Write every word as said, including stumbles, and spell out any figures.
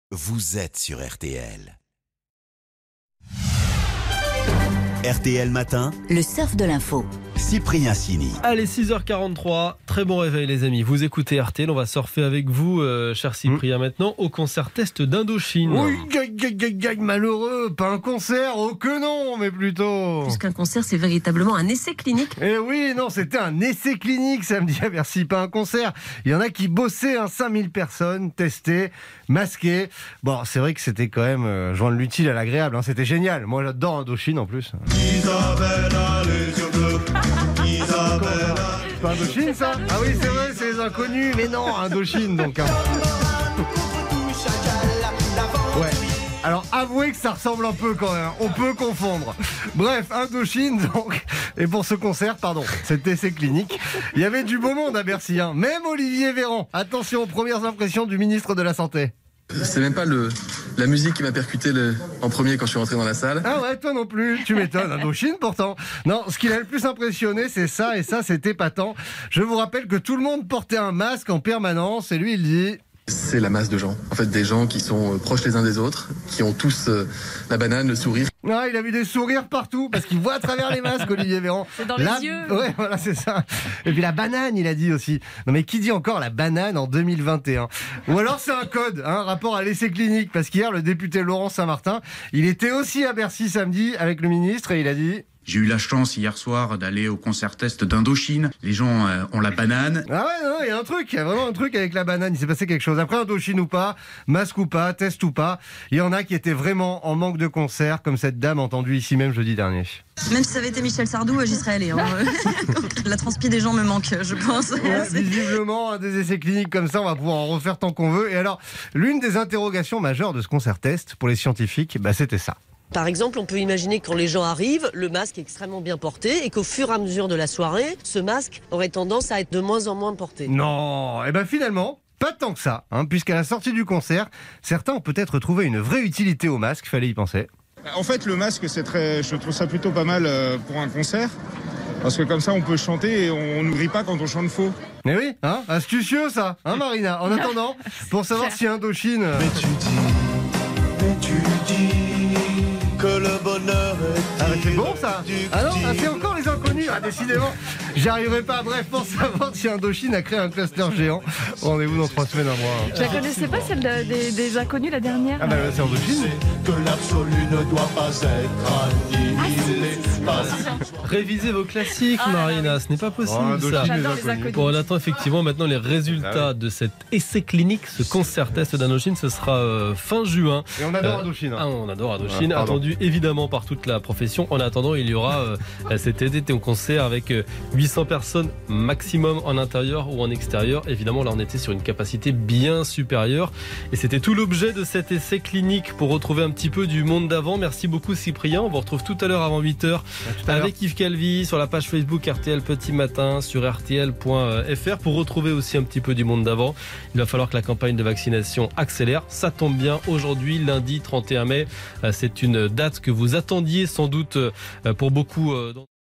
Vous êtes sur R T L. R T L Matin, le surf de l'info. Cyprien Sini. Allez, six heures quarante-trois, très bon réveil les amis. Vous écoutez R T L, on va surfer avec vous, euh, cher Cyprien, mmh. maintenant, au concert test d'Indochine. Oui, gagne, gagne, gagne, gagne, malheureux, pas un concert, oh que non, mais plutôt... Puisqu'un concert, c'est véritablement un essai clinique. Eh oui, non, c'était un essai clinique samedi à Bercy, pas un concert. Il y en a qui bossaient, hein, cinq mille personnes, testées, masquées. Bon, c'est vrai que c'était quand même euh, joindre l'utile à l'agréable, hein, c'était génial. Moi, j'adore Indochine en plus. Isabelle a les yeux bleus. Isabelle. C'est pas Indochine ça? Ah oui, c'est vrai, c'est les inconnus, mais non, Indochine donc. Hein. Ouais. Alors avouez que ça ressemble un peu quand même, on peut confondre. Bref, Indochine donc. Et pour ce concert, pardon, cet essai clinique, il y avait du beau monde à Bercy, hein. Même Olivier Véran. Attention aux premières impressions du ministre de la Santé. C'est même pas le, la musique qui m'a percuté le, en premier quand je suis rentré dans la salle. Ah ouais, toi non plus, tu m'étonnes, Indochine pourtant. Non, ce qui l'a le plus impressionné, c'est ça, et ça, c'est épatant. Je vous rappelle que tout le monde portait un masque en permanence, et lui, il dit... C'est la masse de gens, en fait des gens qui sont proches les uns des autres, qui ont tous euh, la banane, le sourire. Ah, il a vu des sourires partout, parce qu'il voit à travers les masques, Olivier Véran. C'est dans la... les yeux. Ouais, voilà, c'est ça. Et puis la banane, il a dit aussi. Non mais qui dit encore la banane en deux mille vingt et un? Ou alors c'est un code, hein, rapport à l'essai clinique, parce qu'hier, le député Laurent Saint-Martin, il était aussi à Bercy samedi avec le ministre, et il a dit... J'ai eu la chance hier soir d'aller au concert test d'Indochine. Les gens euh, ont la banane. Ah ouais, non, il y a un truc, il y a vraiment un truc avec la banane. Il s'est passé quelque chose. Après Indochine ou pas, masque ou pas, test ou pas, il y en a qui étaient vraiment en manque de concert, comme cette dame entendue ici même jeudi dernier. Même si ça avait été Michel Sardou, j'y serais allée. Hein. La transpi des gens me manque, je pense. Ouais, visiblement, hein, des essais cliniques comme ça, on va pouvoir en refaire tant qu'on veut. Et alors, l'une des interrogations majeures de ce concert test pour les scientifiques, bah, c'était ça. Par exemple, on peut imaginer que quand les gens arrivent, le masque est extrêmement bien porté et qu'au fur et à mesure de la soirée, ce masque aurait tendance à être de moins en moins porté. Non, et bien finalement, pas tant que ça, hein, puisqu'à la sortie du concert, certains ont peut-être trouvé une vraie utilité au masque, fallait y penser. En fait, le masque, c'est très, je trouve ça plutôt pas mal pour un concert. Parce que comme ça, on peut chanter et on ne rit pas quand on chante faux. Mais oui, hein, astucieux ça, hein Marina. En attendant, pour savoir si Indochine... Mais tu dis, mais tu dis... que le bonheur est... Ah mais c'est bon ça. Ah non, ah, c'est encore les inconnus. Ah décidément, j'y arriverai pas. Bref, pour savoir si Indochine a créé un cluster géant, rendez-vous dans trois semaines, un mois. Hein. Je la connaissais pas, celle de, des, des inconnus, la dernière. Ah bah c'est Indochine. Que l'absolu ne doit pas être annihilé. Ah, Révisez vos classiques, ah, Marina, ce n'est pas possible oh, ça. J'adore les inconnus. Bon, on attend effectivement maintenant les résultats de cet essai clinique, ce concert test d'Indochine, ce sera euh, fin juin. Et on adore euh, Indochine. Hein. Ah, on adore Indochine, ah, attendu évidemment par toute la profession. En attendant, il y aura euh, cet été un concert avec euh, huit cents personnes maximum en intérieur ou en extérieur. Évidemment, là on était sur une capacité bien supérieure. Et c'était tout l'objet de cet essai clinique pour retrouver un petit peu du monde d'avant. Merci beaucoup Cyprien, on vous retrouve tout à l'heure avant huit heures avec Yves Calvi sur la page Facebook R T L Petit Matin, sur R T L point F R pour retrouver aussi un petit peu du monde d'avant. Il va falloir que la campagne de vaccination accélère. Ça tombe bien, aujourd'hui, lundi trente et un mai, c'est une date que vous attendiez sans doute pour beaucoup.